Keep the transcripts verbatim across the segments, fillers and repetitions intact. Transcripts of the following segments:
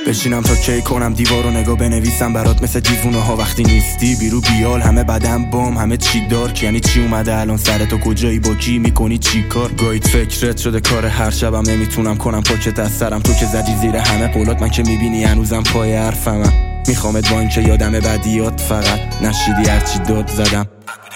بشینم تا کی کنم دیوارو نگاه بنویسم برات مثل دیوونه ها وقتی نیستی بیرو بیال همه بدن بام همه چی دارک یعنی چی اومده الان سر تو کجایی با کی میکنی چی کار گاید فکرت شده کار هر شبم نمیتونم کنم پاکت از سرم تو که زدی زیر همه قولات من که میبینی هنوزم پای حرفمم میخوامت با این که یادم بدیات فقط نشیدی هرچی داد زدم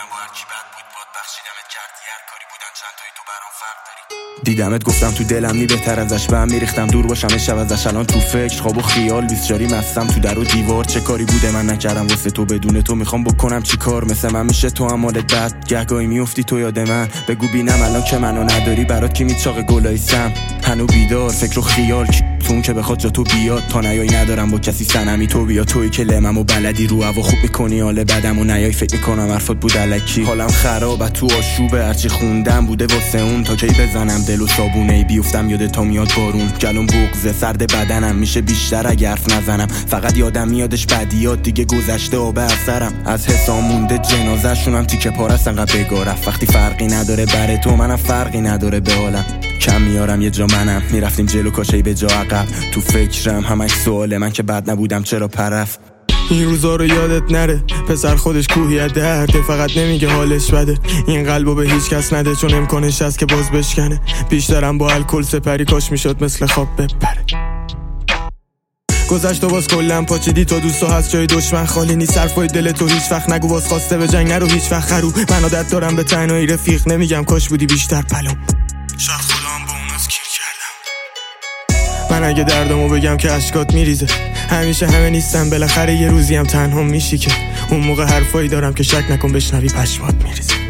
دیدمت گفتم تو دلم نی بهتر ازش به هم میریختم دور باشم شب ازش الان تو فکر خواب و خیال بیسچاری مستم تو در و دیوار چه کاری بوده من نکردم واسه تو بدون تو میخوام بکنم چی کار مثل من میشه تو هم مالت بد گهگاهی میافتی تو یاد من بگو بینم الان که منو نداری برات کی میچاق گلایسم هنو بیدار فکر و خیال تو اون که بخواد جا تو بیاد تا نیای ندارم با کسی سنمی تو بیا تویی که لمم و بلدی رو هوا خوب میکنی حال بدم و نیای فکر میکنم حرفات بود الکی حالم خرابه تو آشوبه هرچی خوندم بوده واسه اون تا کی بزنم دل و صابونه ای بیفتم یاد تا میاد بارون گلوم بغض سرد بدنم میشه بیشتر اگه حرف نزنم فقط یادم میادش بدیات دیگه گذشته آب اثرم از حسام مونده جنازه شونم تیکه پارست انقدر بگارف وقتی فرقی نداره بره تو منم فرقی نداره به حالم کم میارم یه جا منم میرفتیم جلو کاشی به جا عقب تو فکرم همش سواله من که بد نبودم چرا پرف این روزا رو یادت نره پسر خودش کوهی از درده فقط نمیگه حالش بده این قلبو به هیچ کس نده چون امکانش هست که باز بشکنه بیشترم با الکل سپری کاش میشد مثل خواب بپره گذشت و باز کلم پاچیدی تو دوستو هست جای دشمن خالی نیست حرفای دل تو هیچ وقت نگو باز خواسته به جنگ نرو هیچ وقت خرو من عادت دارم به تنهایی رفیق نمیگم کاش بودی بیشتر پلو شاید خودم با اون از کیر کردم من اگه دردمو بگم که اشکات میریزه همیشه همه نیستم بالاخره یه روزی هم تنها میشی که اون موقع حرفایی دارم که شک نکن بشنوی پشمات میریزه